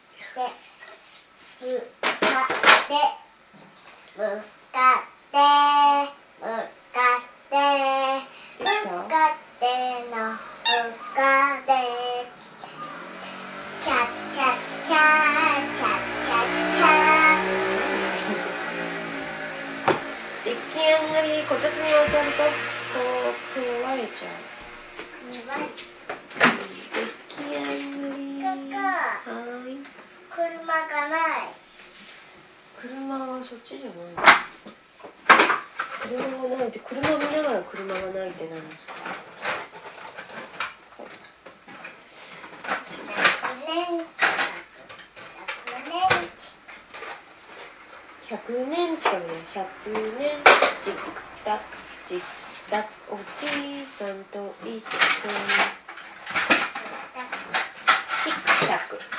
出来上がり。こたつに当たるとこう壊れちゃう。出来上がり。はい。 車がない車はそっちじゃないの？車がないって車見ながら車がないって何ですか？ 100年近くね、100年チックタックチックタック、おじいさんと一緒にチックタック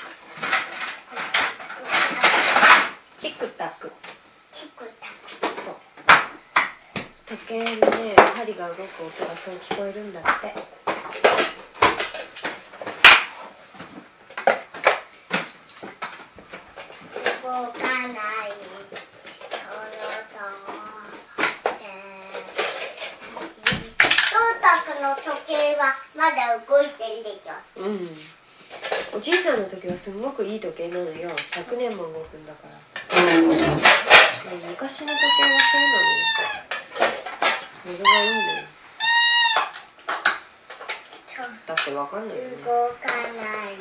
チックタック、 チクタク。 そう、時計のね針が動く音がそう聞こえるんだって。 動かないトータクの時計はまだ動いてるでしょ。 うん、おじいさんの時はすごくいい時計なのよ。100年も動くんだから。昔の時計はそうなのよ。それがいいのよ。だってわかんないよね。 動かない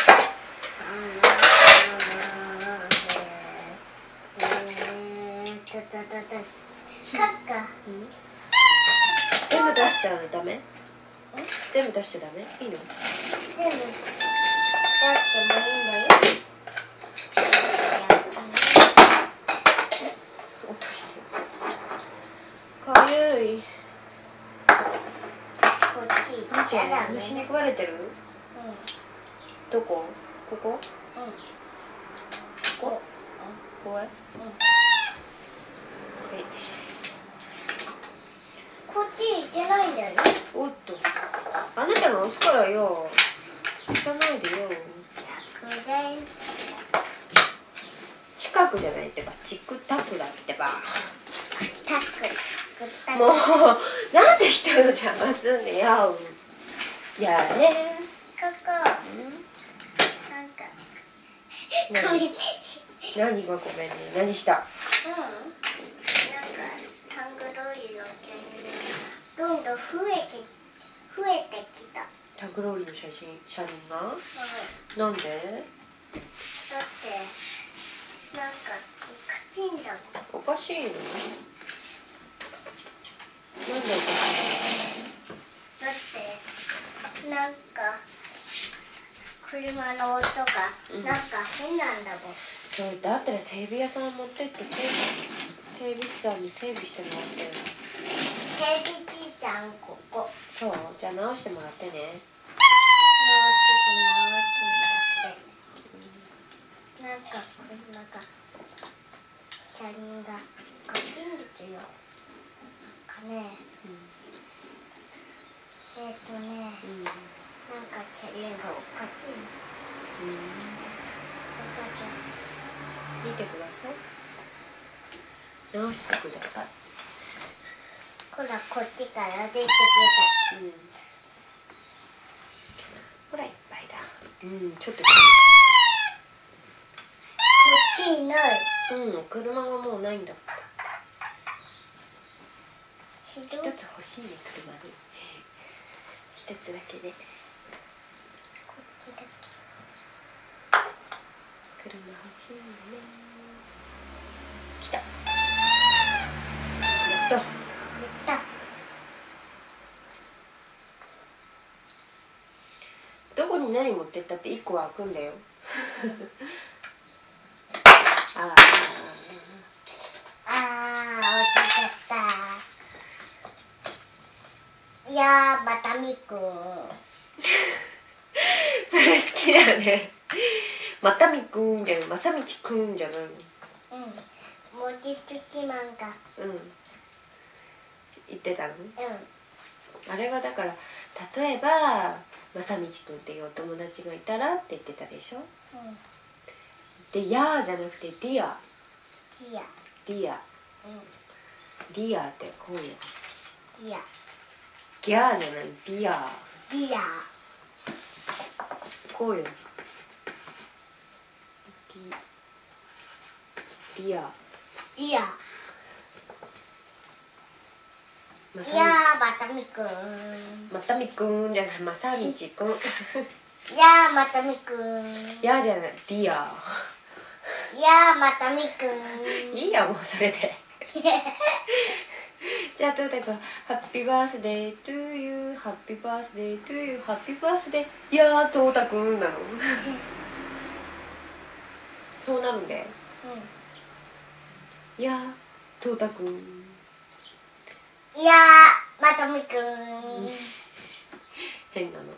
カッカ。 全部出したらダメ？全部出しちゃダメ？いいの？ 全部出してもいいんだよ。 落としてる。かゆい。 こっち行っちゃダメ。 虫に食われてる？どこ？ここ？ここ？これ？ こっち行けないんだよ。 おっと、あなたが押すからよ。押さないでよ。近くじゃないってば、チクタクだってば。もう、なんで人の邪魔すんねよ。やね。 ここ。なんか。 何がごめんね。何した？ タングローリーのどんどん増えてきた。 タングローリーの車輪が？なんで？ だってなんかカチンだもん。 おかしいの？なんでおかしいの？ だってなんか車の音がなんか変なんだもん。 そうだったら整備屋さん持ってって整備士さんに整備してもらってよ。 整備士さんここ。 そう、じゃあ直してもらってね。 直してんだって。なんか車が車輪がカチンですよ。かね。なんか車輪がカチン。 見てください。直してください。 ほらこっちから出てきた。 ほらいっぱいだ。ちょっとこっちにない。 車がもうないんだって。 一つ欲しいね、車に。一つだけで。 こっちだけ。 車欲しいね。来た。やっと。 やった。 どこに何持ってったって1個は開くんだよ。あ落ちちゃった。いやー、バタミくん。 それ好きだね。またみくんじゃない、まさみちくんじゃないの。 もちつきマンが。 言ってたの？あれはだから例えばまさみちくんっていうお友達がいたらって言ってたでしょ。で、やーじゃなくてディア。ディア。ディアってこうよ。 ディア。 ギャーじゃない、ディア。 ディア。 こうよ。ディア。 ディア。 まいやー、またみくん。 またみくんじゃない、まさみちくん。 いやー、またみくん。 やじゃない、ディア。 いやー、またみくん。 いいや、もうそれで。じゃあ、とうたくん、ハッピーバースデートゥーユー、ハッピーバースデートゥーユー、ハッピーバースデー、いやー、とうたくんなの。そうなるんだよ。 いやー、とうたくん。 いやー、まとみくん。 変なの。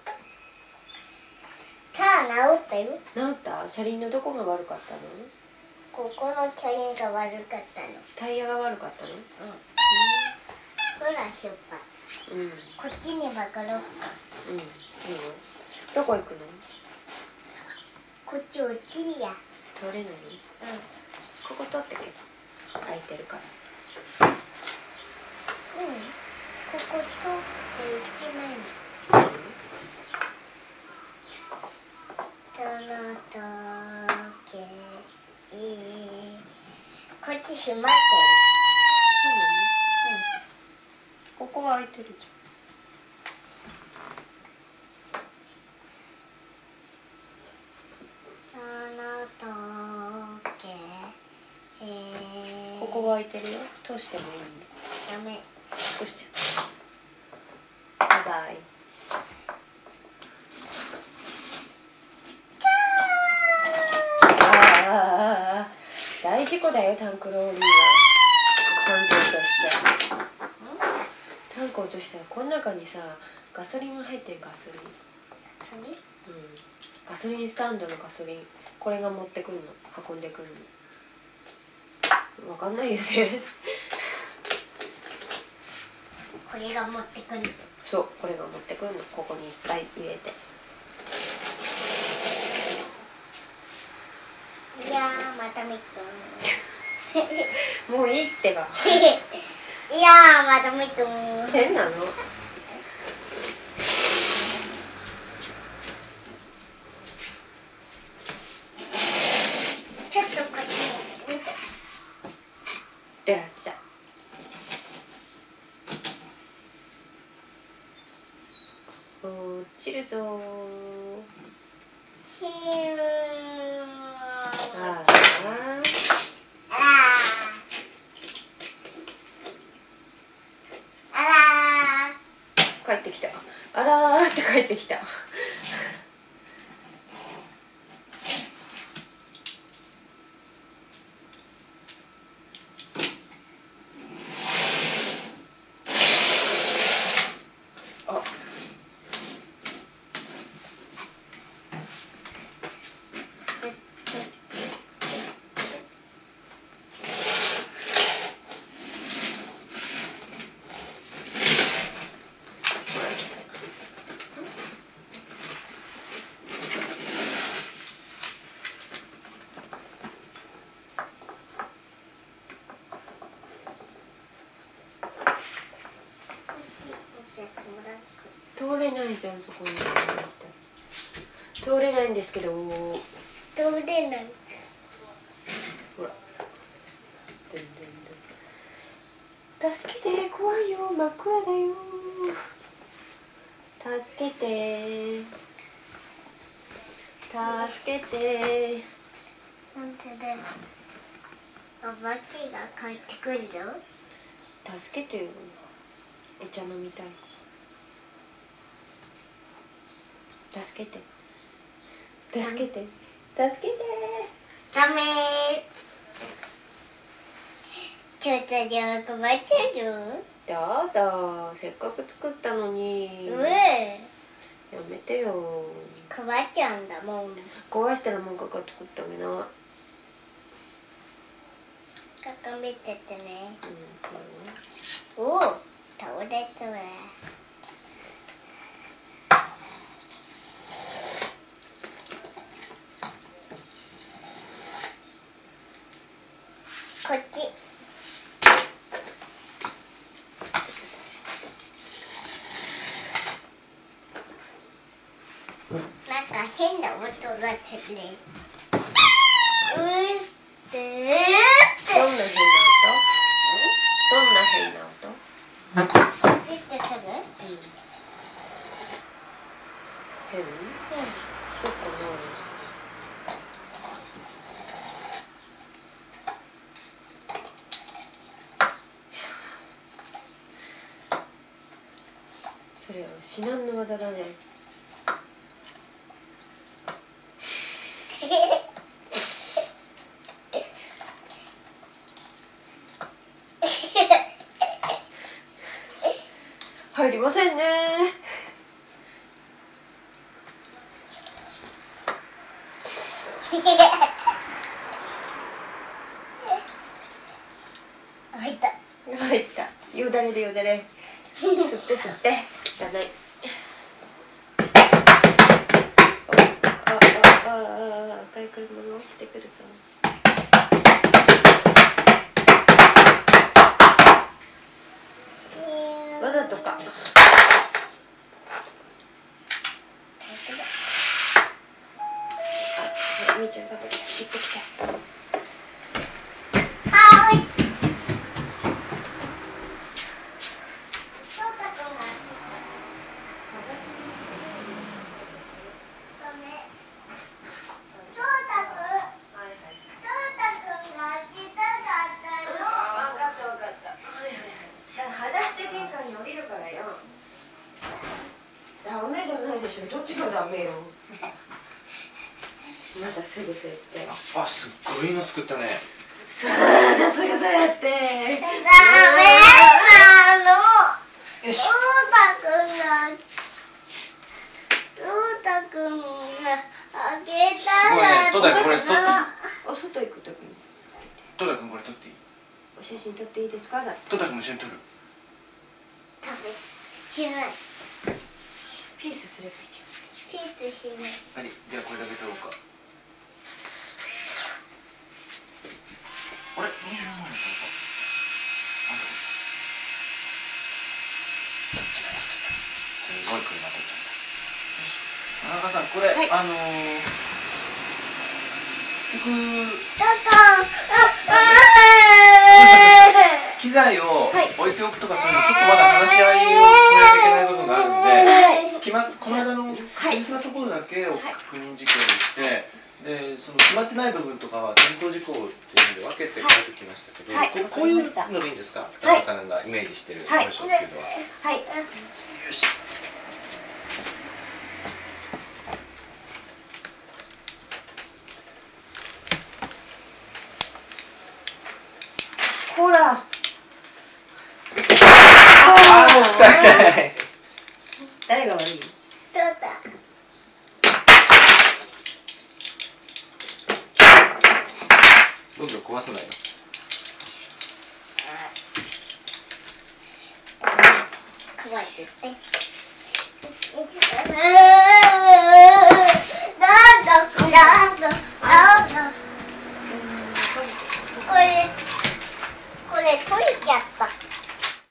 さあ、治ったよ。 治った？車輪のどこが悪かったの？ ここの車輪が悪かったの。 タイヤが悪かったの？ ほら、しょっぱい。 うん。 こっちにばかろうか。 うん。いいよ。どこ行くの？ こっち落ちるや。 通れない？ここ取ってけど。空いてるから。 ここ通っていけないの。その時こっち閉まってここは空いてるじる。その時ゃん。ここは空いてるよ。通してもいいんで。 ダメ。 通しちゃう。バイバイ。ああ、大事故だよ、タンクローリーは。タンク落として。タンク落としたらこの中にさ、ガソリンが入ってる。ガソリン。ガソリンスタンドのガソリン。これが持ってくるの、運んでくるの。わかんないよね。 これが持ってくる。 そう、これが持ってくるの。ここにいっぱい入れて。 いやー、またみくん。 もういいってば。 いやー、またみくん。 変なの。 ちょっとこっち見て。 出らっしゃい。落ちるぞー。 シュー。 ああ。帰ってきた。あらーって帰ってきた。あ。ほら来た。通れないじゃん、そこにありました。通れないんですけど。 通れない。 ほら。でんでんでん。助けて、怖いよ、真っ暗だよ。助けて。助けて。 なんでだよ。お化けが帰ってくるよ。 助けてよ。お茶飲みたいし。助けて。助けて。助けて。 ダメー。ちょっとじゃあ困っちゃうよ。 やだ、せっかく作ったのに。やめてよ。 困っちゃうんだもん。 壊したらもうかか作ってあげな。 か見ててね。 うん、 おお、倒れたわ。こっち。なんか変な音がするね。 どんな変な音？どんな変な音？ ピッてする？ 変？そうかな。それは至難の技だね。 せんね。 入った。 入った。よだれでよだれ。吸って吸って。じゃない。赤い車が落ちてくるぞ。わざとか。みーちゃん食べて行ってきて。 はーい。そうたくんが。そうね。そうたくん。そうたくんが開けたかったよ。 分かった分かった。裸足で玄関に降りるからよ。ダメじゃないでしょ。どっちがダメよ。まだすぐそうやって。 あ、すっごいの作ったね。 さあ、だすぐそうやって。 ダメなの。 よし。 そうたくんが。そうたくんが開けたら。 すごいね。トダこれ撮って。 お外行くときに。 トダ君これ撮っていい？ お写真撮っていいですか？だって。 トダ君も一緒に撮る。 しない。 ピースすればいいじピースしない。 はい、じゃあこれだけ撮ろうか。あれ、27枚だったのか。すごい車撮っちゃった。田中さん、これ、 はい結局だから。 機材をはい置いておくとかするの、ちょっとまだ話し合いをしないといけない部分があるんで、この間の大切なところだけを確認事項にして、でその決まってない部分とかは検討事項っていうので分けて書いてきましたけど、 はいこういうのでいいんですか？田中さんがイメージしてる文章っていうのは。 はい。 よし。 ほら。誰が悪い？ そうだ。 どんどん壊さないの。 壊れてるね。